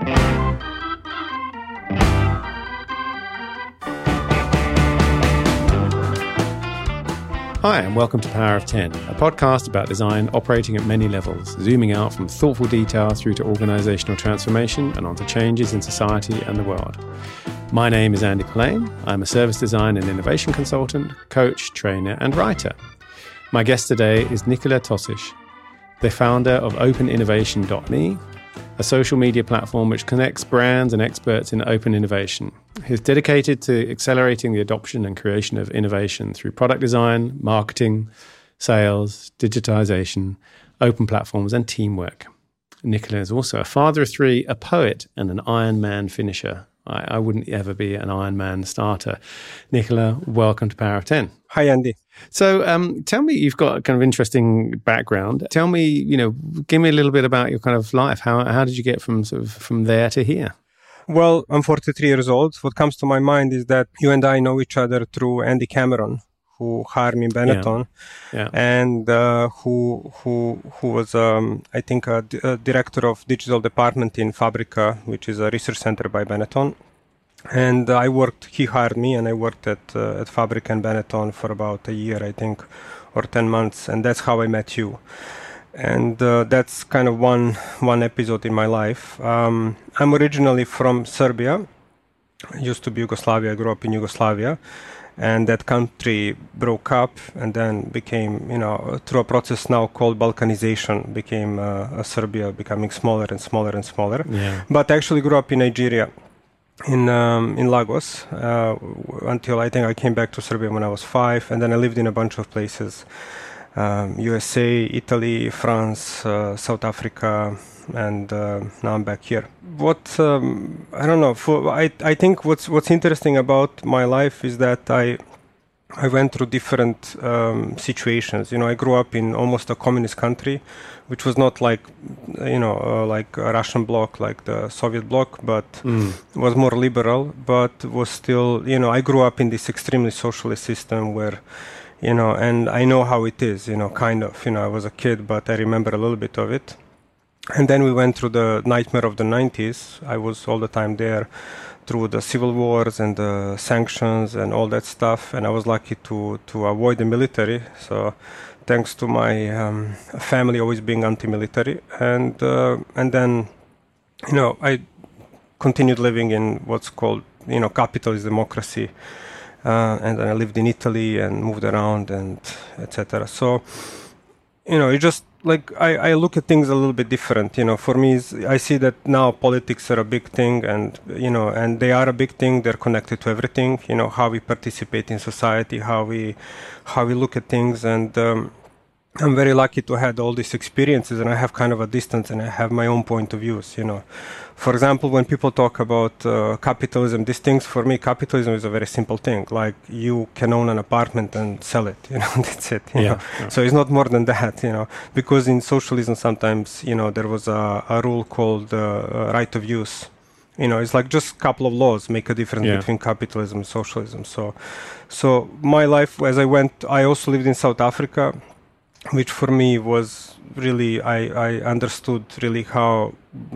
Hi, and welcome to Power of 10, a podcast about design operating at many levels, zooming out from thoughtful detail through to organisational transformation and onto changes in society and the world. My name is Andy Polaine. I'm a service design and innovation consultant, coach, trainer, and writer. My guest today is Nikola Tosic, the founder of OpenInnovation.me, a social media platform which connects brands and experts in open innovation. He's dedicated to accelerating the adoption and creation of innovation through product design, marketing, sales, digitization, open platforms, and teamwork. Nikola is also a father of three, a poet, and an Ironman finisher. I wouldn't ever be an Ironman starter. Nikola, welcome to Power of 10. Hi, Andy. So tell me, you've got a kind of interesting background. Tell me, give me a little bit about your kind of life. How did you get from there to here? Well, I'm 43 years old. What comes to my mind is that you and I know each other through Andy Cameron, who hired me in Benetton, and who was, I think, a director of digital department in Fabrica, which is a research center by Benetton. And he hired me, and I worked at Fabrica and Benetton for about a year, I think, or 10 months, and that's how I met you. And that's kind of one episode in my life. I'm originally from Serbia. I used to be Yugoslavia. I grew up in Yugoslavia. And that country broke up and then became, through a process now called Balkanization, became Serbia becoming smaller and smaller and smaller. Yeah. But I actually grew up in Nigeria, in Lagos, until I think I came back to Serbia when I was 5. And then I lived in a bunch of places, USA, Italy, France, South Africa, and now I'm back here. I don't know. I think what's interesting about my life is that I went through different situations. I grew up in almost a communist country, which was not like like a Russian bloc, like the Soviet bloc, but was more liberal. But was still, I grew up in this extremely socialist system where, and I know how it is. Kind of. I was a kid, but I remember a little bit of it. And then we went through the nightmare of the 90s. I was all the time there through the civil wars and the sanctions and all that stuff. And I was lucky to avoid the military. So thanks to my family always being anti-military. And then, I continued living in what's called, capitalist democracy. And then I lived in Italy and moved around and etc. So, it just, like I look at things a little bit different. For me, I see that now politics are a big thing, and and they are a big thing. They're connected to everything. How we participate in society, how we look at things, and I'm very lucky to have all these experiences, and I have kind of a distance, and I have my own point of views. For example, when people talk about capitalism, these things, for me, capitalism is a very simple thing. Like, you can own an apartment and sell it, that's it. Yeah. So it's not more than that, because in socialism sometimes, there was a rule called right of use. It's like just a couple of laws make a difference between capitalism and socialism. So my life, as I also lived in South Africa, which for me was really, I understood really how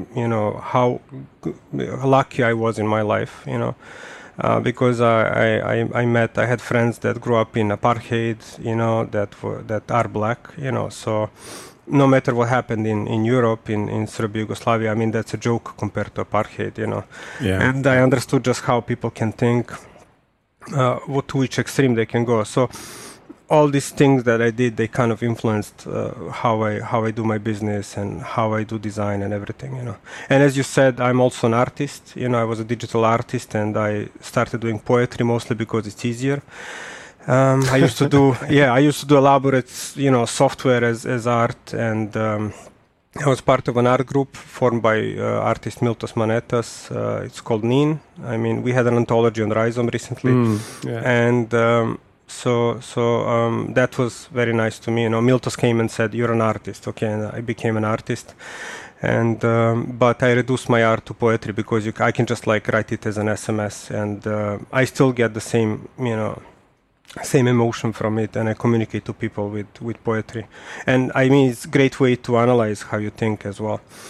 lucky I was in my life, because I had friends that grew up in apartheid, that are black, so no matter what happened in Europe, in Serbia, Yugoslavia, I mean, that's a joke compared to apartheid, Yeah. And I understood just how people can think, to which extreme they can go. So all these things that I did, they kind of influenced how I do my business and how I do design and everything, And as you said, I'm also an artist. I was a digital artist, and I started doing poetry mostly because it's easier. I used to do elaborate, software as art, and I was part of an art group formed by artist Miltos Manetas. It's called NIN. I mean, we had an anthology on Rhizome recently, and so that was very nice to me. Miltos came and said, "You're an artist," okay, and I became an artist. And but I reduced my art to poetry because I can just like write it as an SMS, and I still get the same, same emotion from it, and I communicate to people with poetry. And I mean, it's a great way to analyze how you think as well.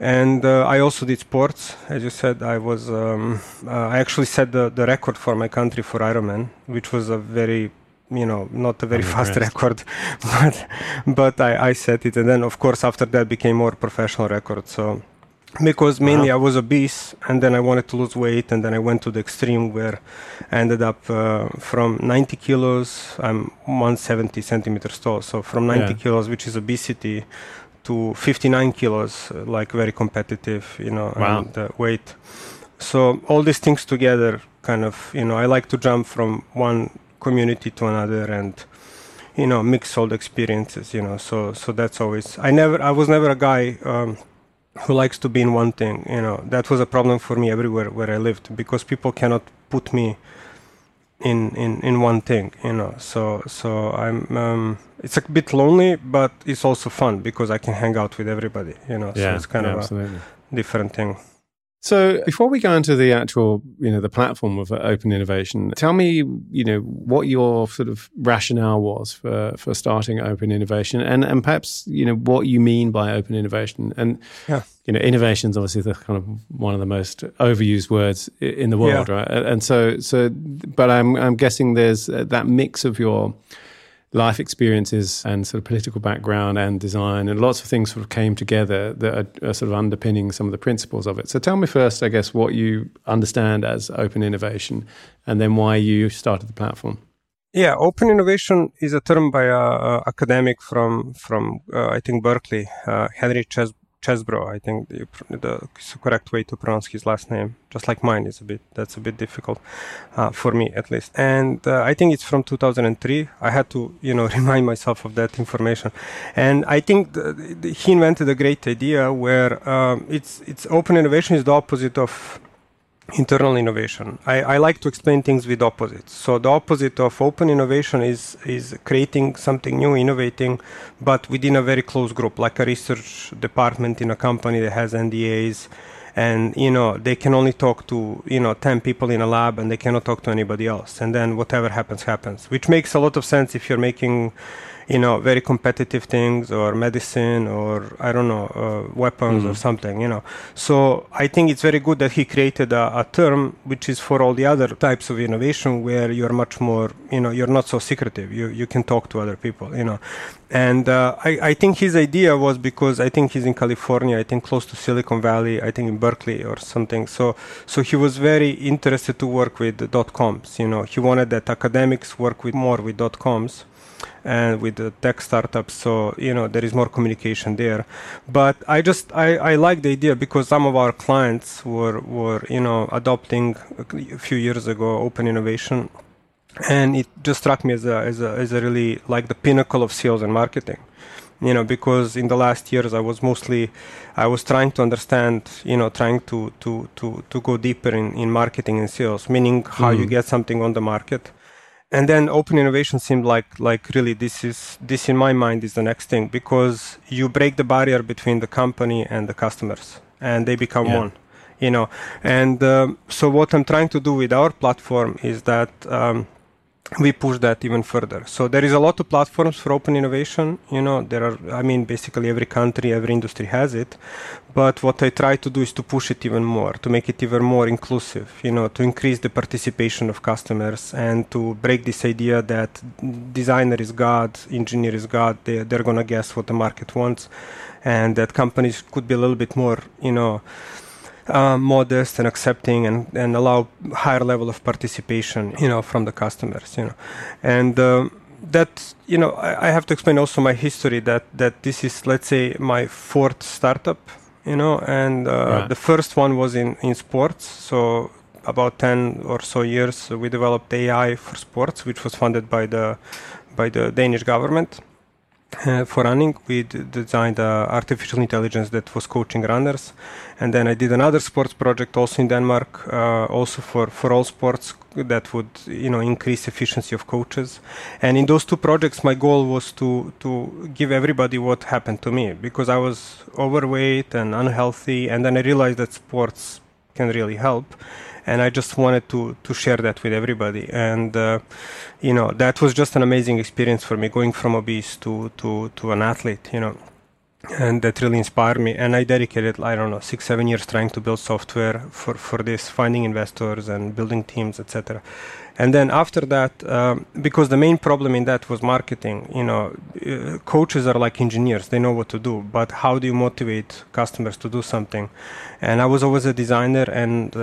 And I also did sports. As you said, I actually set the record for my country for Ironman, which was a very, not a very fast record, but I set it. And then, of course, after that became more professional record. So because mainly I was obese, and then I wanted to lose weight, and then I went to the extreme where I ended up from 90 kilos, I'm 170 centimeters tall. So from 90 kilos, which is obesity, to 59 kilos, like very competitive, and weight. So all these things together kind of, I like to jump from one community to another and, mix all the experiences, so that's always, I was never a guy who likes to be in one thing, that was a problem for me everywhere where I lived, because people cannot put me in one thing, so I'm it's a bit lonely, but it's also fun because I can hang out with everybody, so it's kind of absolutely a different thing. So before we go into the actual, the platform of Open Innovation, tell me, what your sort of rationale was for starting Open Innovation, and perhaps, what you mean by Open Innovation. And, innovation is obviously the kind of one of the most overused words in the world, right? And so, but I'm guessing there's that mix of your life experiences and sort of political background and design, and lots of things sort of came together that are sort of underpinning some of the principles of it. So tell me first, I guess, what you understand as Open Innovation, and then why you started the platform. Yeah, Open Innovation is a term by an academic from I think Berkeley, Henry Chesbrough. I think the correct way to pronounce his last name, just like mine, that's a bit difficult for me at least. And I think it's from 2003. I had to remind myself of that information. And I think he invented a great idea where it's Open Innovation is the opposite of internal innovation. I like to explain things with opposites. So the opposite of open innovation is creating something new, innovating, but within a very close group, like a research department in a company that has NDAs, and they can only talk to 10 people in a lab, and they cannot talk to anybody else. And then whatever happens, which makes a lot of sense if you're making very competitive things, or medicine, or I don't know, weapons or something, So I think it's very good that he created a term which is for all the other types of innovation, where you're much more, you're not so secretive. You can talk to other people, And I think his idea was, because I think he's in California, I think close to Silicon Valley, I think in Berkeley or something. So he was very interested to work with .coms. He wanted that academics work more with .coms. And with the tech startups, so there is more communication there. But I like the idea, because some of our clients were adopting a few years ago Open Innovation, and it just struck me as a really like the pinnacle of sales and marketing. Because in the last years I was trying to understand, trying to go deeper in marketing and sales, meaning how you get something on the market. And then Open Innovation seemed like really this in my mind is the next thing, because you break the barrier between the company and the customers, and they become one, And so what I'm trying to do with our platform is that we push that even further. So there is a lot of platforms for Open Innovation. There are, basically every country, every industry has it. But what I try to do is to push it even more, to make it even more inclusive, to increase the participation of customers, and to break this idea that designer is God, engineer is God, they're going to guess what the market wants, and that companies could be a little bit more, modest and accepting, and allow higher level of participation, from the customers, and that, I have to explain also my history, that this is, let's say, my fourth startup, and the first one was in sports. So about 10 or so years we developed AI for sports, which was funded by the Danish government. For running, we designed artificial intelligence that was coaching runners, and then I did another sports project also in Denmark, also for all sports, that would increase efficiency of coaches. And in those two projects, my goal was to give everybody what happened to me, because I was overweight and unhealthy, and then I realized that sports can really help. And I just wanted to share that with everybody. And, that was just an amazing experience for me, going from obese to an athlete, And that really inspired me. And I dedicated, 6-7 years trying to build software for this, finding investors and building teams, etc. And then after that, because the main problem in that was marketing, coaches are like engineers, they know what to do, but how do you motivate customers to do something? And I was always a designer, and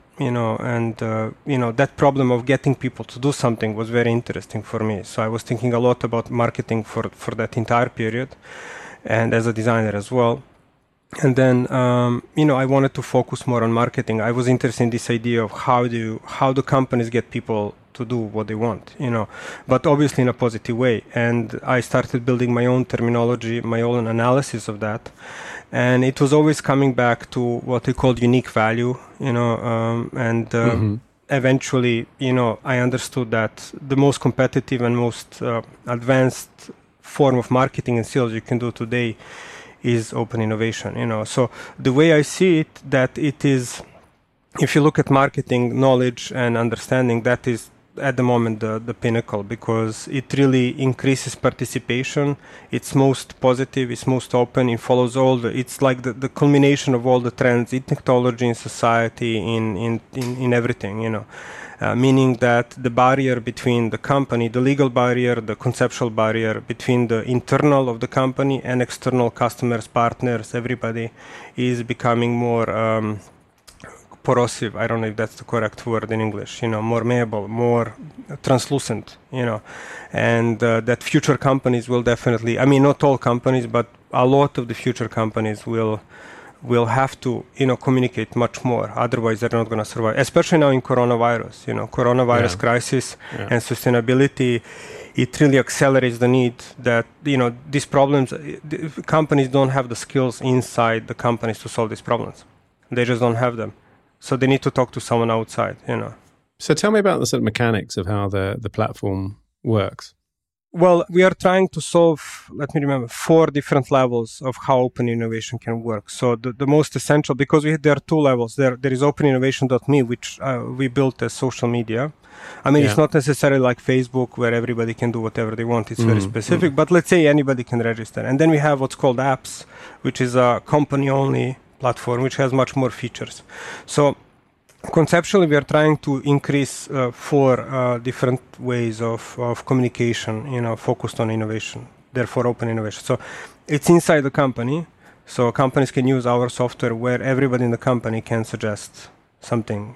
that problem of getting people to do something was very interesting for me. So I was thinking a lot about marketing for that entire period, and as a designer as well. And then, I wanted to focus more on marketing. I was interested in this idea of how do companies get people to do what they want, but obviously in a positive way. And I started building my own terminology, my own analysis of that. And it was always coming back to what we called unique value, eventually, I understood that the most competitive and most advanced form of marketing and sales you can do today is open innovation. So the way I see it, that it is, if you look at marketing knowledge and understanding, that is at the moment the pinnacle, because it really increases participation. It's most positive, it's most open, it follows it's like the culmination of all the trends in technology, in society, in everything, meaning that the barrier between the company, the legal barrier, the conceptual barrier between the internal of the company and external customers, partners, everybody, is becoming more corrosive. I don't know if that's the correct word in English, more malleable, more translucent, and that future companies will definitely, not all companies, but a lot of the future companies will have to, communicate much more. Otherwise, they're not going to survive. Especially now in coronavirus crisis and sustainability, it really accelerates the need that, these problems, companies don't have the skills inside the companies to solve these problems. They just don't have them. So they need to talk to someone outside, So tell me about the sort of mechanics of how the platform works. Well, we are trying to solve, 4 different levels of how open innovation can work. So the most essential, because there are 2 levels. There is openinnovation.me, which we built as social media. It's not necessarily like Facebook where everybody can do whatever they want. It's very specific, but let's say anybody can register. And then we have what's called apps, which is a company-only platform, which has much more features. So conceptually, we are trying to increase 4 different ways of communication, focused on innovation, therefore open innovation. So it's inside the company. So companies can use our software where everybody in the company can suggest something,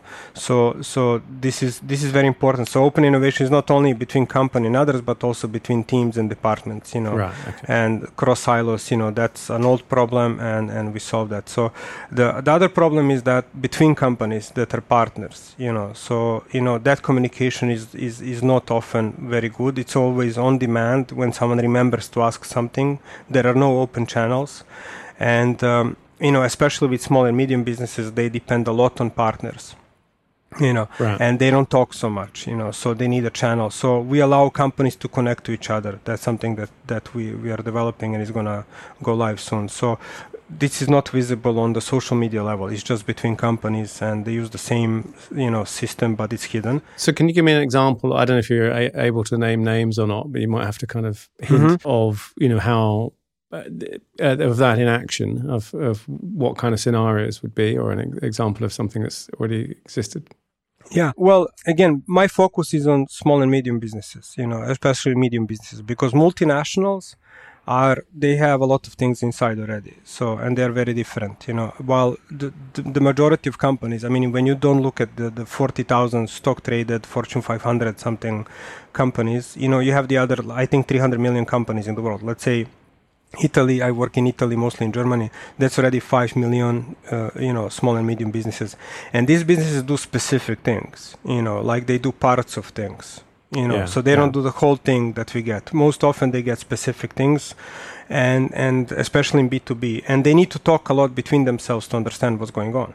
So this is very important. So open innovation is not only between company and others, but also between teams and departments, Right, okay. And cross silos, that's an old problem, and we solve that. So the other problem is that between companies that are partners, so that communication is not often very good. It's always on demand. When someone remembers to ask something, there are no open channels, and especially with small and medium businesses, they depend a lot on partners, Right. and they don't talk so much, so they need a channel. So we allow companies to connect to each other. That's something that we are developing and is going to go live soon. So this is not visible on the social media level. It's just between companies, and they use the same, system, but it's hidden. So can you give me an example? I don't know if you're able to name names or not, but you might have to kind of hint of, how of that in action, of what kind of scenarios would be, or an example of something that's already existed. Yeah, well, again, my focus is on small and medium businesses, especially medium businesses, because multinationals they have a lot of things inside already. So, and they're very different, while the majority of companies, when you don't look at the 40,000 stock traded Fortune 500 something companies, you have the other, I think 300 million companies in the world. Let's say Italy, I work in Italy, mostly in Germany. That's already 5 million, small and medium businesses. And these businesses do specific things, like they do parts of things, so they don't do the whole thing that we get. Most often they get specific things, and especially in B2B. And they need to talk a lot between themselves to understand what's going on,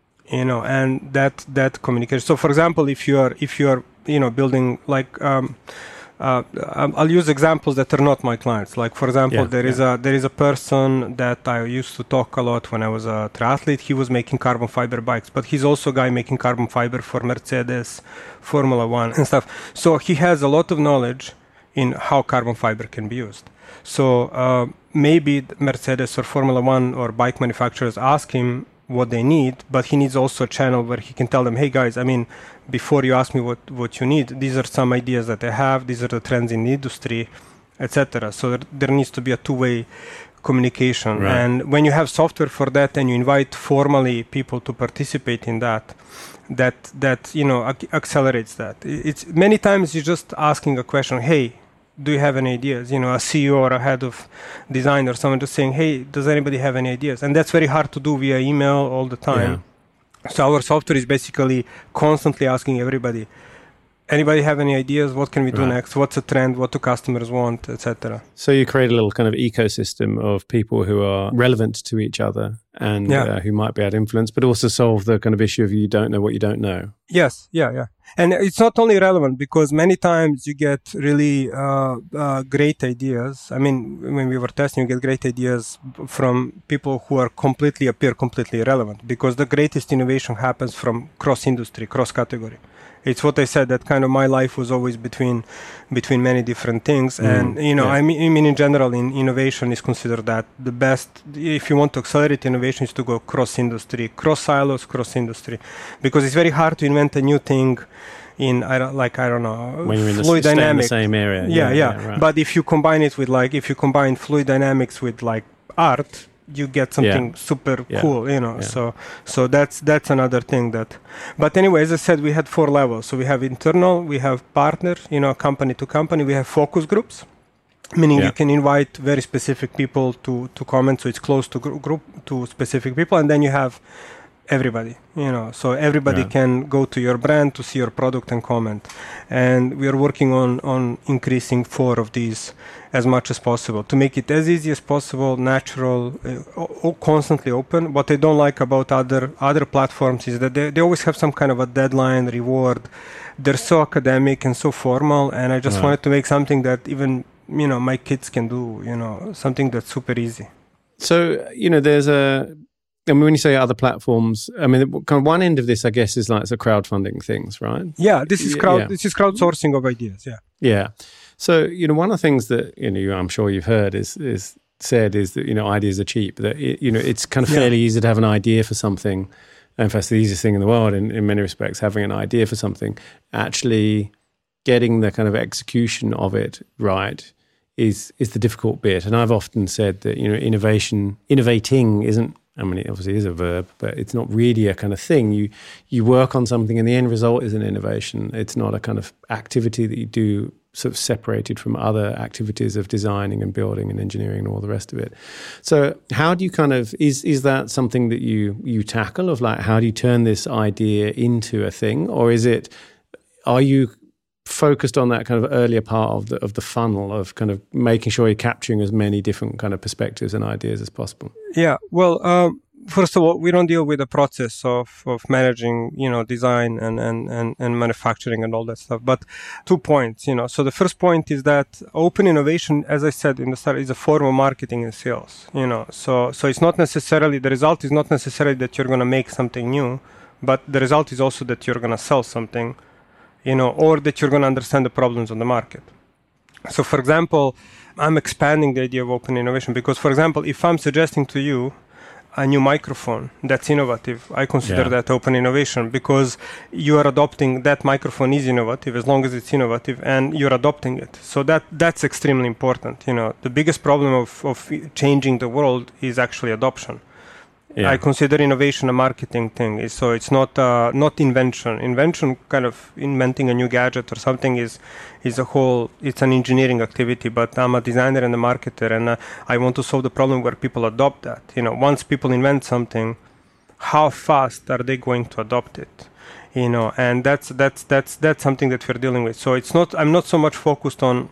and that communication. So for example, if you are building like, I'll use examples that are not my clients. Like, for example, there is a person that I used to talk a lot when I was a triathlete. He was making carbon fiber bikes, but he's also a guy making carbon fiber for Mercedes, Formula One and stuff. So he has a lot of knowledge in how carbon fiber can be used. So maybe Mercedes or Formula One or bike manufacturers ask him what they need, but he needs also a channel where he can tell them, hey guys, I mean, before you ask me what you need, these are some ideas that I have, these are the trends in the industry, etc. So there needs to be a two-way communication. Right. And when you have software for that and you invite formally people to participate in that accelerates that. It's many times you're just asking a question, hey, do you have any ideas? A CEO or a head of design or someone just saying, hey, does anybody have any ideas? And that's very hard to do via email all the time. Yeah. So our software is basically constantly asking everybody, anybody have any ideas? What can we do next? What's a trend? What do customers want, etc.? So you create a little kind of ecosystem of people who are relevant to each other and who might be able to influence, but also solve the kind of issue of you don't know what you don't know. Yes, yeah. And it's not only relevant because many times you get really great ideas. I mean, when we were testing, you get great ideas from people who appear completely irrelevant, because the greatest innovation happens from cross-industry, cross-category. It's what I said, that kind of my life was always between many different things. And, I mean, in general, in innovation is considered that the best, if you want to accelerate innovation, is to go cross-industry, cross-silos, cross-industry. Because it's very hard to invent a new thing in, I don't know, when you're fluid dynamics. In the same area. Yeah. Right. But if you combine it with, if you combine fluid dynamics with, art, you get something super cool, So that's another thing but anyway, as I said, we had 4 levels. So we have internal, we have partner, company to company, we have focus groups, meaning you can invite very specific people to comment, so it's close to group to specific people, and then you have everybody, so everybody can go to your brand to see your product and comment. And we are working on increasing 4 of these as much as possible to make it as easy as possible, natural, constantly open. What I don't like about other platforms is that they always have some kind of a deadline, reward. They're so academic and so formal, and I just wanted to make something that even my kids can do, something that's super easy. So there's when you say other platforms, I mean, kind of one end of this, I guess, is it's a crowdfunding things, right? Yeah, this is crowdsourcing of ideas. Yeah. Yeah. So one of the things that I'm sure you've heard is said is that ideas are cheap. That it's kind of fairly easy to have an idea for something. In fact, it's the easiest thing in the world in many respects. Having an idea for something, actually getting the kind of execution of it right is the difficult bit. And I've often said that innovating isn't. I mean, it obviously is a verb, but it's not really a kind of thing. You work on something and the end result is an innovation. It's not a kind of activity that you do sort of separated from other activities of designing and building and engineering and all the rest of it. So how do you kind of, is that something that you tackle of how do you turn this idea into a thing? Or are you focused on that kind of earlier part of the funnel of kind of making sure you're capturing as many different kind of perspectives and ideas as possible? Yeah, well, first of all, we don't deal with the process of managing, design and manufacturing and all that stuff. But 2 points, So the first point is that open innovation, as I said in the start, is a form of marketing and sales, So it's not necessarily, the result is not necessarily that you're going to make something new, but the result is also that you're going to sell something, or that you're going to understand the problems on the market. So, for example, I'm expanding the idea of open innovation because, for example, if I'm suggesting to you a new microphone that's innovative, I consider that open innovation because you are adopting that microphone is innovative as long as it's innovative and you're adopting it. So that's extremely important. The biggest problem of changing the world is actually adoption. Yeah. I consider innovation a marketing thing, so it's not invention. Invention, kind of inventing a new gadget or something, is it's an engineering activity. But I'm a designer and a marketer, and I want to solve the problem where people adopt that. Once people invent something, how fast are they going to adopt it? And that's something that we're dealing with. So I'm not so much focused on,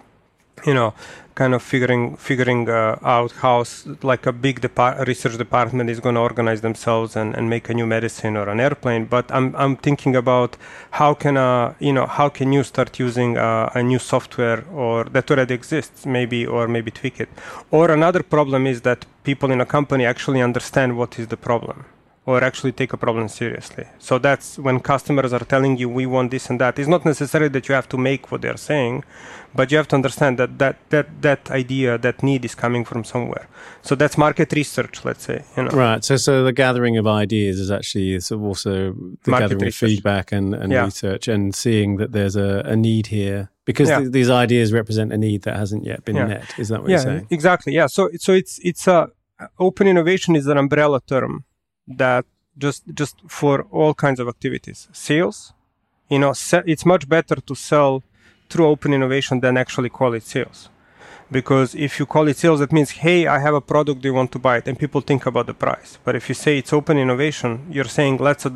kind of figuring out how like a big research department is going to organize themselves and make a new medicine or an airplane. But I'm thinking about how can you start using a new software or that already exists maybe tweak it. Or another problem is that people in a company actually understand what is the problem. or actually take a problem seriously. So that's when customers are telling you we want this and that. It's not necessarily that you have to make what they're saying, but you have to understand that idea, that need is coming from somewhere. So that's market research, let's say. Right. So the gathering of ideas is actually also the market gathering research. Of feedback and research, and seeing that there's a need here, because these ideas represent a need that hasn't yet been met. Is that what you're saying? Exactly. Yeah. So it's open innovation is an umbrella term that just for all kinds of activities. Sales, it's much better to sell through open innovation than actually call it sales. Because if you call it sales, that means, hey, I have a product, do you want to buy it? And people think about the price. But if you say it's open innovation, you're saying let's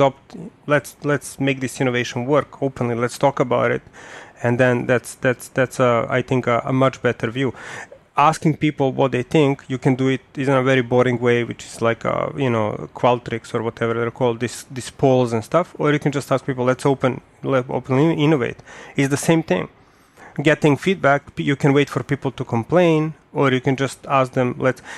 make this innovation work openly, let's talk about it. And then that's I think a much better view. Asking people what they think, you can do it in a very boring way, which is like Qualtrics or whatever they're called, these polls and stuff. Or you can just ask people, let's openly innovate. It's the same thing. Getting feedback, you can wait for people to complain, or you can just ask them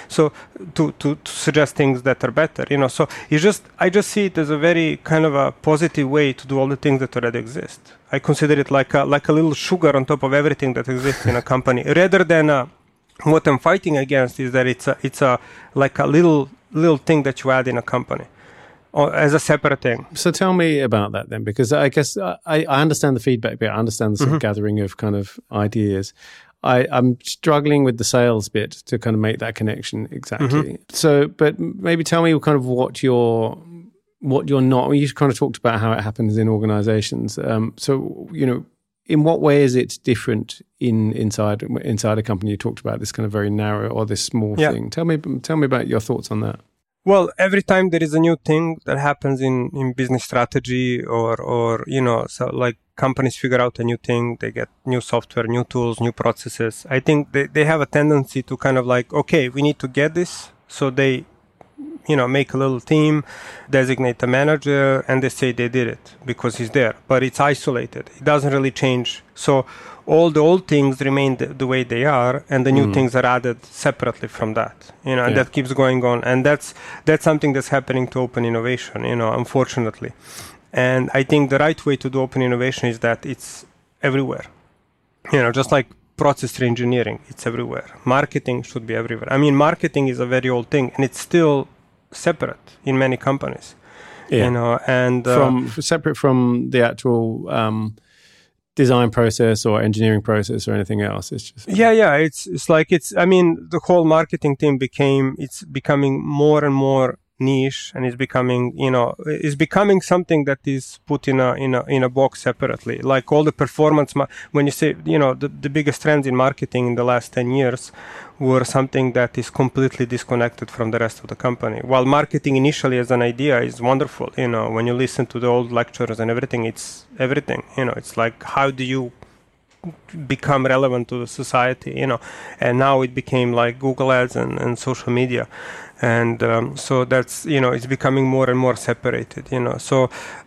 to suggest things that are better. So I just see it as a very kind of a positive way to do all the things that already exist. I consider it like a little sugar on top of everything that exists in a company, rather than what I'm fighting against is that it's a like a little thing that you add in a company, or as a separate thing. So tell me about that then, because I guess I understand the feedback bit. I understand the sort of gathering of kind of ideas. I'm struggling with the sales bit to kind of make that connection exactly. So, but maybe tell me kind of what you're not. You kind of talked about how it happens in organizations. So, in what way is it different inside a company? You talked about this kind of very narrow or this small thing. Tell me about your thoughts on that. Well, every time there is a new thing that happens in business strategy or so like companies figure out a new thing, they get new software, new tools, new processes. I think they have a tendency to kind of like, okay, we need to get this. So they make a little team, designate a manager, and they say they did it because he's there. But it's isolated. It doesn't really change. So all the old things remain the way they are, and the new things are added separately from that. And that keeps going on. And that's something that's happening to open innovation, unfortunately. And I think the right way to do open innovation is that it's everywhere. Just like process reengineering, it's everywhere. Marketing should be everywhere. I mean, marketing is a very old thing, and it's still separate in many companies. And separate from the actual design process or engineering process or anything else. It's just the whole marketing team it's becoming more and more niche, and it's becoming something that is put in a box separately. Like all the performance, when you say the biggest trends in marketing in the last 10 years were something that is completely disconnected from the rest of the company. While marketing initially as an idea is wonderful, when you listen to the old lectures and everything, it's everything. It's like, how do you become relevant to the society? And now it became like Google Ads and social media. And so that's it's becoming more and more separated. So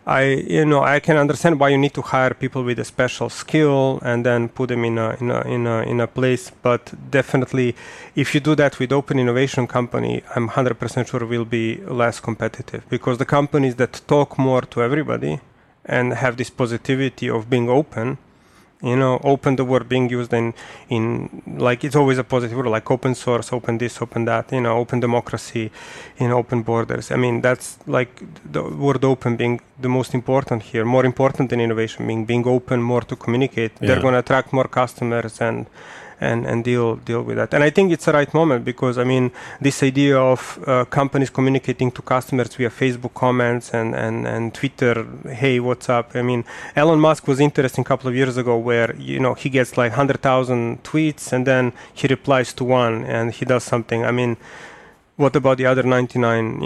I can understand why you need to hire people with a special skill and then put them in a place. But definitely, if you do that with open innovation company, I'm 100% sure will be less competitive, because the companies that talk more to everybody and have this positivity of being open. Open, the word being used in like, it's always a positive word, like open source, open this, open that, open democracy, open borders. I mean, that's like the word open being the most important here, more important than innovation, being open, more to communicate. They're going to attract more customers and deal with that. And I think it's the right moment, because this idea of companies communicating to customers via Facebook comments and Twitter, hey, what's up? Elon Musk was interesting a couple of years ago, where he gets like 100,000 tweets and then he replies to one and he does something. What about the other 99,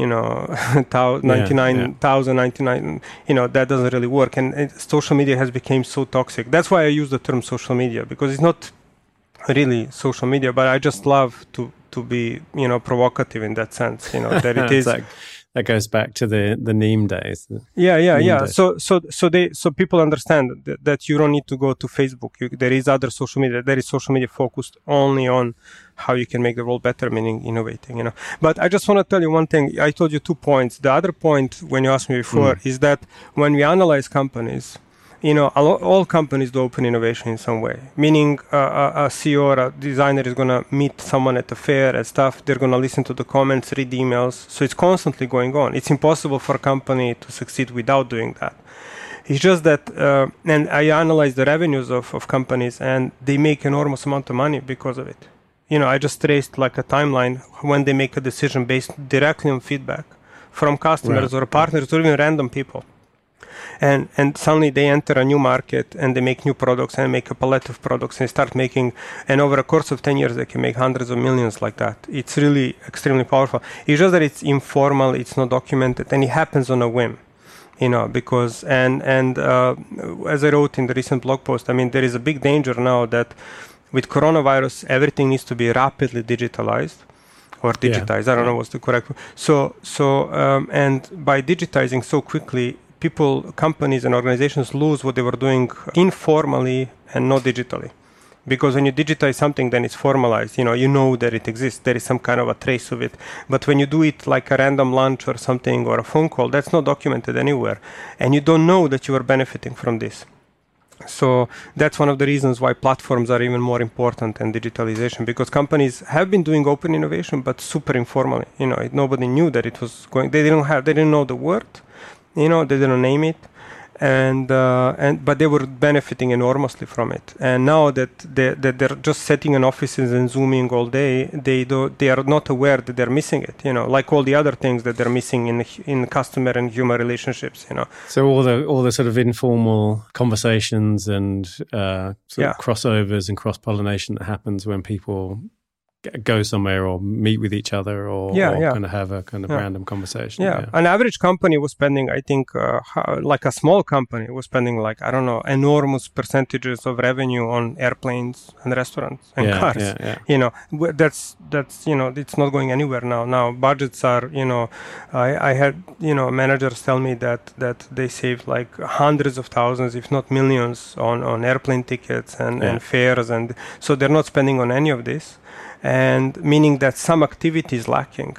99,099, that doesn't really work. And social media has become so toxic. That's why I use the term social media, because it's not really social media, but I just love to be provocative in that sense, that it is that goes back to the Neem days. Yeah. So people understand that you don't need to go to Facebook. There is other social media. There is social media focused only on how you can make the world better, meaning innovating. But I just want to tell you one thing. I told you 2 points. The other point, when you asked me before, is that when we analyze companies, all companies do open innovation in some way. Meaning, a CEO or a designer is going to meet someone at a fair and stuff. They're going to listen to the comments, read emails. So it's constantly going on. It's impossible for a company to succeed without doing that. It's just that, and I analyze the revenues of companies, and they make enormous amount of money because of it. I just traced like a timeline when they make a decision based directly on feedback from customers or partners or even random people. And suddenly they enter a new market and they make new products and make a palette of products and start making, and over a course of 10 years they can make hundreds of millions like that. It's really extremely powerful. It's just that it's informal, it's not documented, and it happens on a whim. Because as I wrote in the recent blog post, there is a big danger now that with coronavirus everything needs to be rapidly digitalized or digitized. I don't know what's the correct. And by digitizing so quickly, people, companies and organizations lose what they were doing informally and not digitally. Because when you digitize something, then it's formalized. You know that it exists. There is some kind of a trace of it. But when you do it like a random lunch or something or a phone call, that's not documented anywhere. And you don't know that you are benefiting from this. So that's one of the reasons why platforms are even more important than digitalization, because companies have been doing open innovation, but super informally. Nobody knew that it was going. They didn't know the word. They didn't name it, but they were benefiting enormously from it. And now that they're just sitting in offices and Zooming all day, they are not aware that they're missing it. Like all the other things that they're missing in customer and human relationships. So all the sort of informal conversations and crossovers and cross-pollination that happens when people go somewhere or meet with each other or kind of have a kind of random conversation. An average company was spending, I think, like a small company was spending like, I don't know, enormous percentages of revenue on airplanes and restaurants and cars. That's it's not going anywhere now. Now budgets are, I had, managers tell me that they saved like hundreds of thousands, if not millions on airplane tickets and fares. And so they're not spending on any of this. And meaning that some activity is lacking,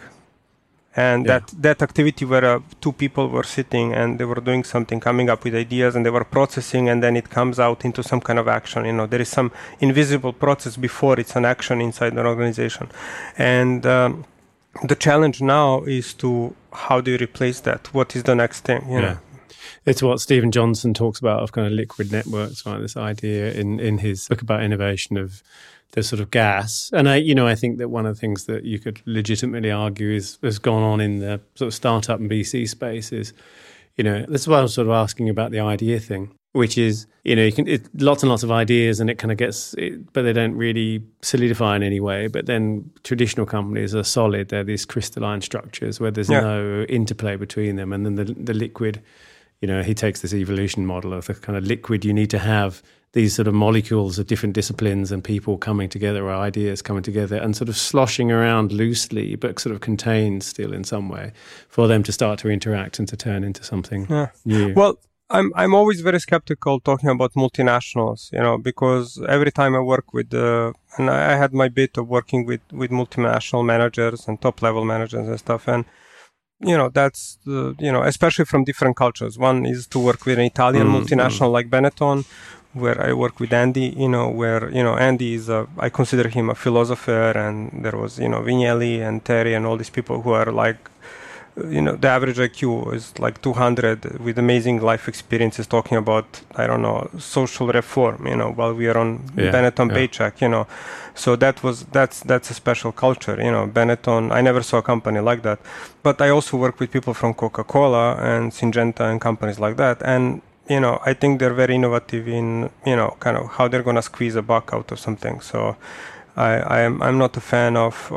and that activity where two people were sitting and they were doing something, coming up with ideas, and they were processing, and then it comes out into some kind of action. There is some invisible process before it's an action inside an organization. And the challenge now is to how do you replace that? What is the next thing? It's what Stephen Johnson talks about of kind of liquid networks, right? This idea in his book about innovation of the sort of gas. And I think that one of the things that you could legitimately argue has gone on in the sort of startup and VC space is, that's why I was sort of asking about the idea thing, which is, lots and lots of ideas and it kind of gets, but they don't really solidify in any way. But then traditional companies are solid. They're these crystalline structures where there's no interplay between them. And then the liquid, he takes this evolution model of the kind of liquid. You need to have these sort of molecules of different disciplines and people coming together, or ideas coming together and sort of sloshing around loosely, but sort of contained still in some way, for them to start to interact and to turn into something new. Well, I'm always very skeptical talking about multinationals, because every time I work with and I had my bit of working with multinational managers and top level managers and stuff, and that's especially from different cultures. One is to work with an Italian multinational like Benetton, where I work with Andy, where, Andy is I consider him a philosopher, and there was, Vignelli and Terry and all these people who are like, the average IQ is like 200 with amazing life experiences talking about, I don't know, social reform, while we are on Benetton paycheck, So that's a special culture, Benetton. I never saw a company like that. But I also work with people from Coca-Cola and Syngenta and companies like that. And I think they're very innovative in, kind of how they're going to squeeze a buck out of something. So I'm not a fan of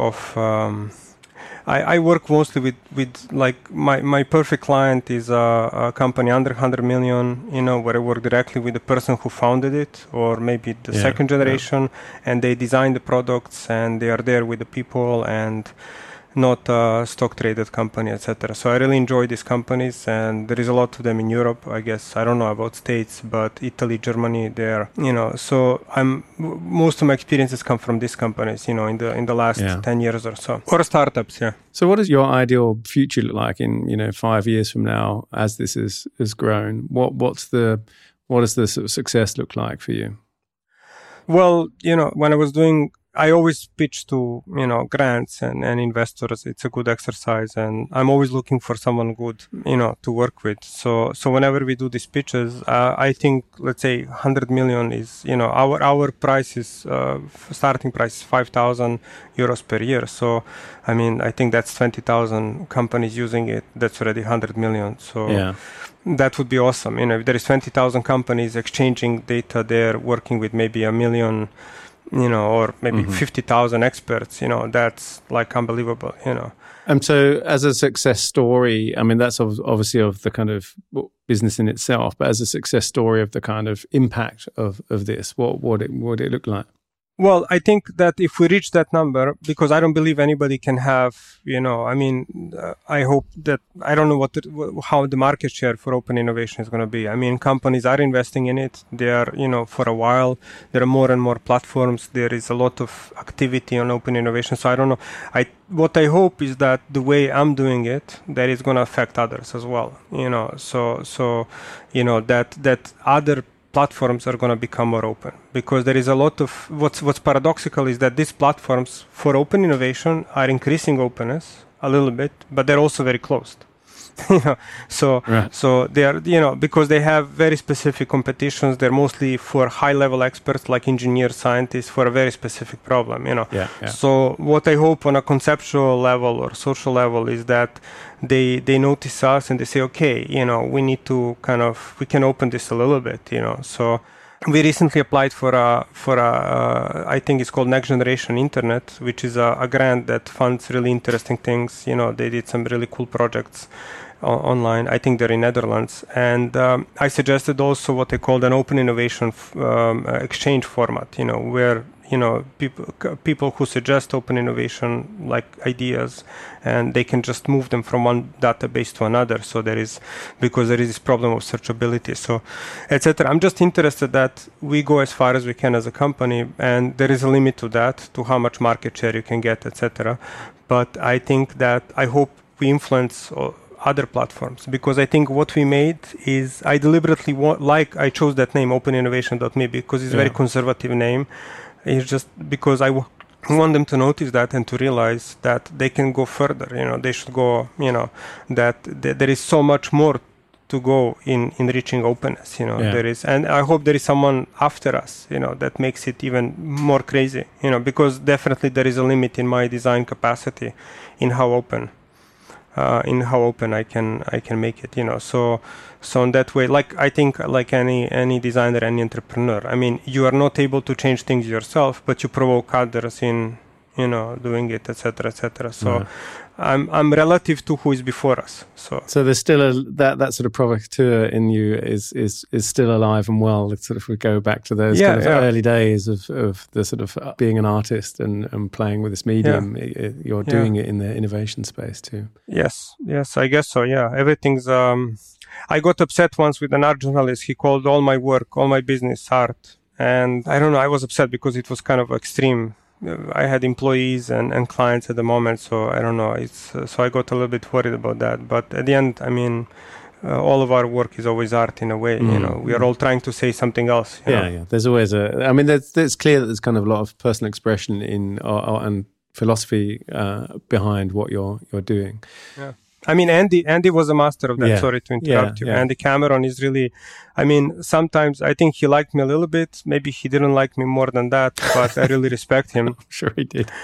I work mostly with like my perfect client is a company under 100 million, where I work directly with the person who founded it, or maybe the second generation, and they design the products and they are there with the people, and not a stock traded company, etc. So I really enjoy these companies, and there is a lot of them in Europe. I guess I don't know about States, but Italy, Germany, there. So most of my experiences come from these companies. In the last 10 years or so, or startups. Yeah. So what does your ideal future look like in 5 years from now as this has grown? What does the sort of success look like for you? Well, when I was I always pitch to, grants and investors. It's a good exercise, and I'm always looking for someone good, to work with. So whenever we do these pitches, I think, let's say 100 million is, our price is, starting price is 5,000 euros per year. So, I think that's 20,000 companies using it. That's already 100 million. So that would be awesome. If there is 20,000 companies exchanging data there, working with maybe 1 million, or maybe 50,000 experts, that's like unbelievable, And so as a success story, that's obviously of the kind of business in itself, but as a success story of the kind of impact of this, what would it look like? Well, I think that if we reach that number, because I don't believe anybody can have, I hope that, I don't know how the market share for open innovation is going to be. Companies are investing in it. They are, for a while, there are more and more platforms. There is a lot of activity on open innovation. So I don't know. What I hope is that the way I'm doing it, that is going to affect others as well. That other platforms are going to become more open, because there is a lot of what's paradoxical is that these platforms for open innovation are increasing openness a little bit, but they're also very closed. So they are, because they have very specific competitions. They're mostly for high level experts like engineers, scientists, for a very specific problem. So what I hope on a conceptual level or social level is that they notice us and they say, okay, we need to we can open this a little bit. So we recently applied for a I think it's called Next Generation Internet, which is a grant that funds really interesting things. They did some really cool projects online. I think they're in Netherlands. And I suggested also what they called an open innovation exchange format, where people who suggest open innovation like ideas, and they can just move them from one database to another. So because there is this problem of searchability, so etc. I'm just interested that we go as far as we can as a company, and there is a limit to that, to how much market share you can get, etc. But I think that I hope we influence other platforms, because I think what we made is, I deliberately I chose that name, openinnovation.me, because it's a very conservative name. It's just because I want them to notice that and to realize that they can go further. They should go, that there is so much more to go in reaching openness. There is, and I hope there is someone after us, that makes it even more crazy, because definitely there is a limit in my design capacity in how open I can make it, so in that way, I think like any designer, any entrepreneur, you are not able to change things yourself, but you provoke others in doing it, etc. So I'm relative to who is before us. So there's still that sort of provocateur in you is still alive and well. It's sort of, we go back to those early days of the sort of being an artist and playing with this medium. You're doing it in the innovation space too. Yes, I guess so. Yeah, everything's. I got upset once with an art journalist. He called all my work, all my business, art, and I don't know. I was upset because it was kind of extreme. I had employees and clients at the moment, so I don't know. So I got a little bit worried about that. But at the end, all of our work is always art in a way. We are all trying to say something else. Yeah. There's always it's clear that there's kind of a lot of personal expression in and philosophy behind what you're doing. Yeah. Andy was a master of that. Yeah. Sorry to interrupt you. Andy Cameron is really, sometimes I think he liked me a little bit. Maybe he didn't like me more than that, but I really respect him. I'm sure he did.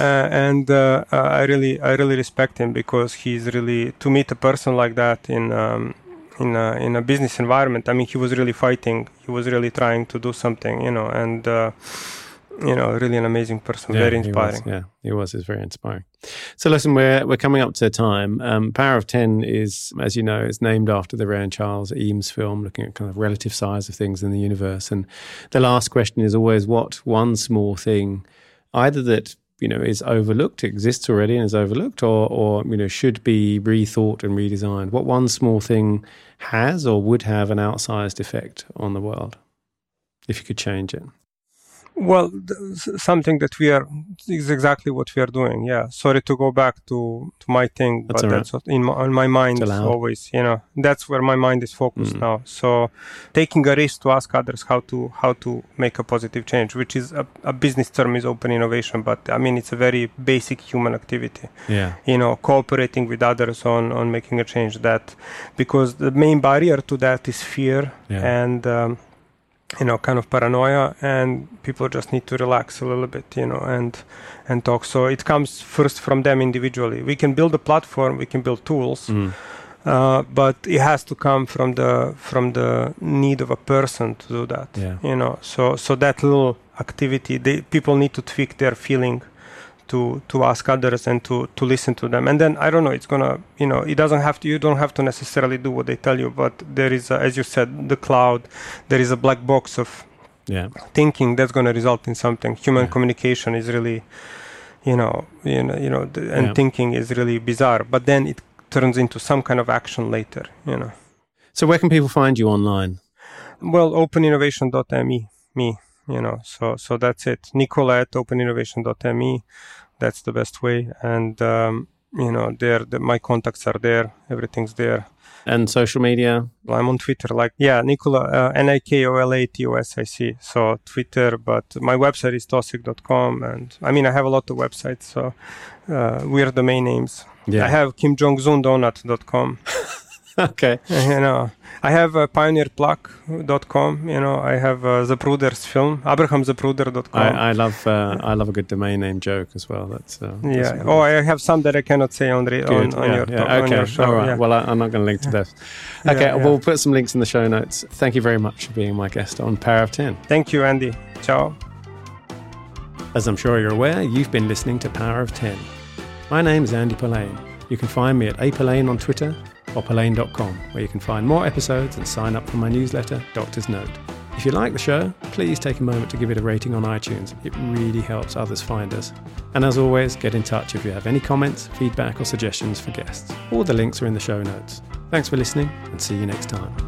I really respect him, because he's really, to meet a person like that in a business environment. He was really fighting. He was really trying to do something, and really an amazing person, very inspiring. He was. It's very inspiring. So listen, we're coming up to time. Power of 10 is, as you know, it's named after the Ray and Charles Eames film, looking at kind of relative size of things in the universe. And the last question is always, what one small thing, either that is overlooked, exists already and is overlooked, or should be rethought and redesigned? What one small thing has or would have an outsized effect on the world if you could change it? Well, something that is exactly what we are doing. Yeah. Sorry to go back to my thing, but that's what on my mind always, that's where my mind is focused now. So taking a risk to ask others how to make a positive change, which is a business term is open innovation, but I mean, it's a very basic human activity. Yeah. Cooperating with others on making a change, that because the main barrier to that is fear and, kind of paranoia, and people just need to relax a little bit, and talk. So it comes first from them individually. We can build a platform, we can build tools, but it has to come from the need of a person to do that. Yeah. So that little activity, people need to tweak their feeling to ask others and to listen to them. And then, I don't know, it's gonna, it doesn't have to, you don't have to necessarily do what they tell you, but there is, as you said, the cloud, there is a black box of thinking that's going to result in something. Human communication is really, thinking is really bizarre, but then it turns into some kind of action later, So where can people find you online? Well, openinnovation.me. So that's it. Nicola at openinnovation.me. That's the best way. And, my contacts are there. Everything's there. And social media? I'm on Twitter, Nicola, NIKOLATOSIC. So Twitter, but my website is tosic.com. And I mean, I have a lot of websites, so weird domain names. Yeah. I have KimJongZunDonut.com. Okay. I have pioneerplug.com. I have Zapruder's film, AbrahamZapruder.com. I love a good domain name joke as well. That's I have some that I cannot say on your show. All right. Yeah. Well, I'm not going to link to those. Okay. We'll put some links in the show notes. Thank you very much for being my guest on Power of 10. Thank you, Andy. Ciao. As I'm sure you're aware, you've been listening to Power of 10. My name is Andy Polaine. You can find me at apolaine on Twitter or polaine.com, where you can find more episodes and sign up for my newsletter, Doctor's Note. If you like the show, please take a moment to give it a rating on iTunes. It really helps others find us. And as always, get in touch if you have any comments, feedback or suggestions for guests. All the links are in the show notes. Thanks for listening and see you next time.